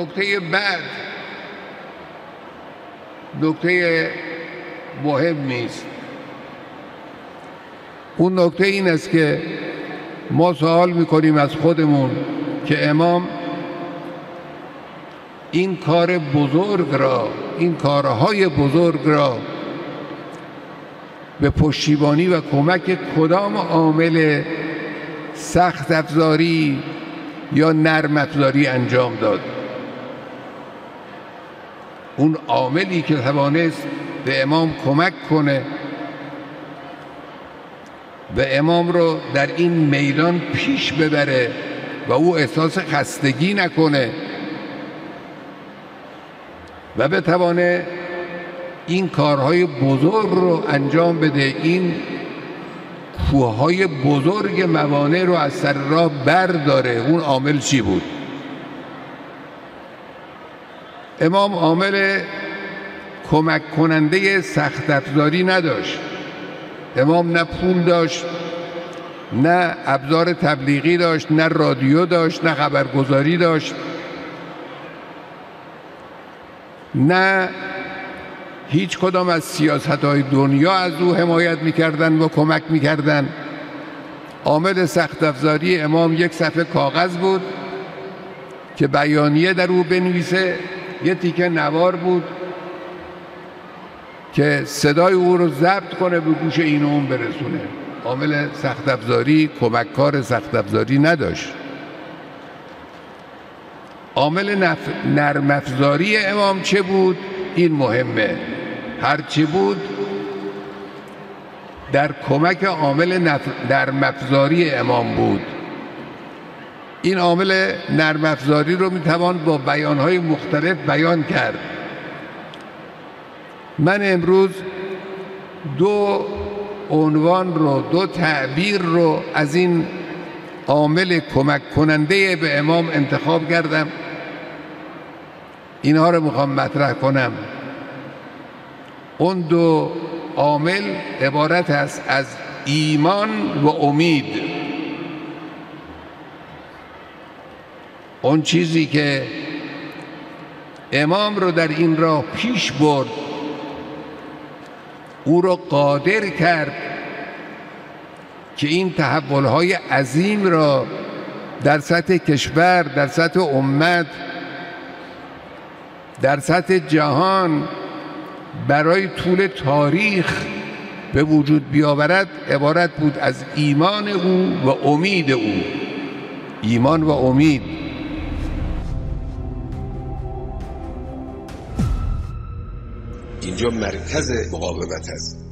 نکته بعد نکته مهمی است. اون نکته این است که ما سوال میکنیم از خودمون که امام این کار بزرگ را، این کارهای بزرگ را به پشتیبانی و کمک کدام عامل سخت افزاری یا نرم افزاری انجام داد؟ اون عاملی که توانست به امام کمک کنه و امام رو در این میدان پیش ببره و او احساس خستگی نکنه و بتوانه این کارهای بزرگ رو انجام بده، این کوههای بزرگ موانع رو از سر راه برداره. اون عامل چی بود؟ امام عامل کمک کننده سخت افزاری نداشت. امام نه پول داشت، نه ابزار تبلیغی داشت، نه رادیو داشت، نه خبرگزاری داشت، نه هیچ کدام از سیاست‌های دنیا از او حمایت می‌کردن و کمک می‌کردن. عامل سخت افزاری امام یک صفحه کاغذ بود که بیانیه در او بنویسه، یه تیکه نوار بود که صدای او رو ضبط کنه به گوش این و اون برسونه. عامل سخت افزاری، کمککار سخت افزاری نداشت. عامل نرم افزاری امام چه بود؟ این مهمه. هرچی بود در کمک عامل نرم افزاری امام بود. این عامل نرم افزاری رو میتوان با بیانهای مختلف بیان کرد. من امروز دو عنوان رو، دو تعبیر رو از این عامل کمک کننده به امام انتخاب کردم، اینها رو میخوام مطرح کنم. اون دو عامل عبارت است از ایمان و امید. اون چیزی که امام رو در این راه پیش برد، او رو قادر کرد که این تحولهای عظیم را در سطح کشور، در سطح امت، در سطح جهان برای طول تاریخ به وجود بیاورد، عبارت بود از ایمان او و امید او. ایمان و امید. اینجا مرکز مقاومت است.